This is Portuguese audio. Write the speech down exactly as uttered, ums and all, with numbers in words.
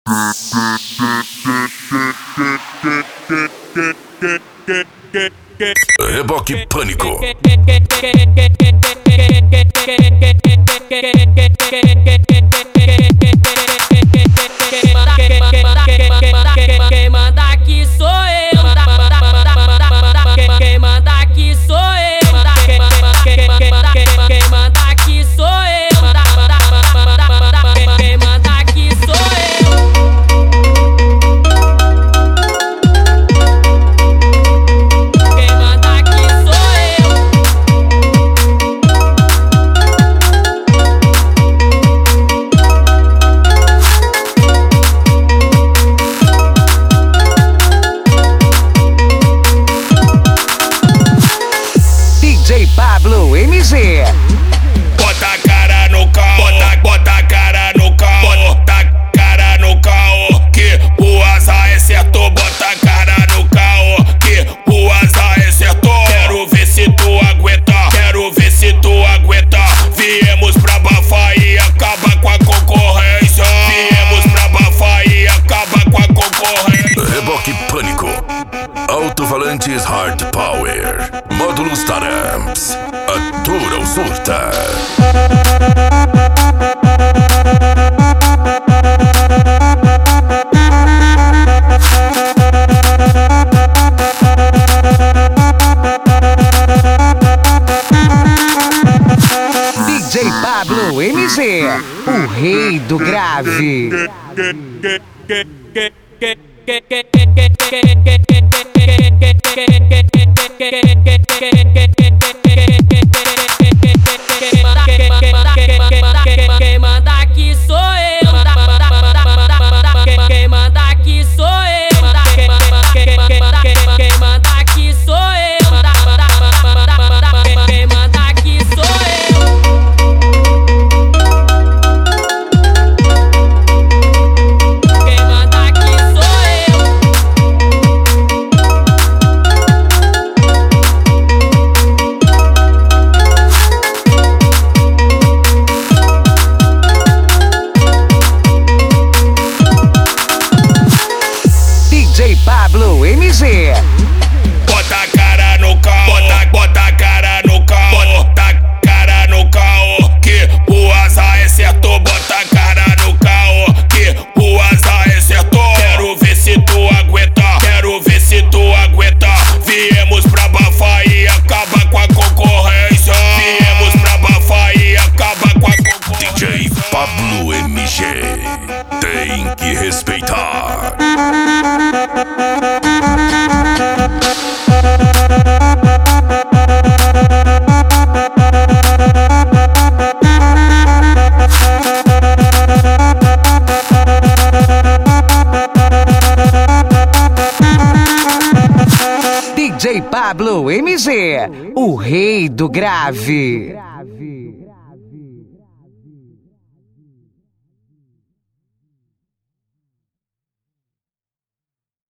Reboque Pânico. Quem manda aqui sou eu. Quem manda aqui sou eu. Quem manda aqui sou eu. Quem manda aqui sou eu. Quem manda aqui sou eu. D J Pablo M G. Bota a cara no caô, bota, bota a cara no caô, bota a cara no caô, que o azar é certo. Bota a cara no caô, que o azar é certo. Quero ver se tu aguenta, quero ver se tu aguenta. Viemos pra abafar e acabar com a concorrência. Viemos pra abafar e acabar com a concorrência. Reboque Pânico. Alto-falantes Hard Power. Módulos Taramps. Atura ou surta. D J Pablo M G, o rei do grave. Quem manda aqui sou eu. Quem manda aqui sou eu. Quem manda aqui sou eu. Quem manda aqui sou eu. Quem manda aqui sou eu. D J Pablo M G. Bota a cara no caô, bota, bota a cara no caô, bota a cara no caô, que o azar é certo. Bota a cara no caô, que o azar é certo. Quero ver se tu aguenta, quero ver se tu aguenta. Viemos pra abafar e acabar com a concorrência. Viemos pra abafar e acabar com a concorrência. D J Pablo M G. Tem que respeitar. D J Pablo M G, o rei do grave.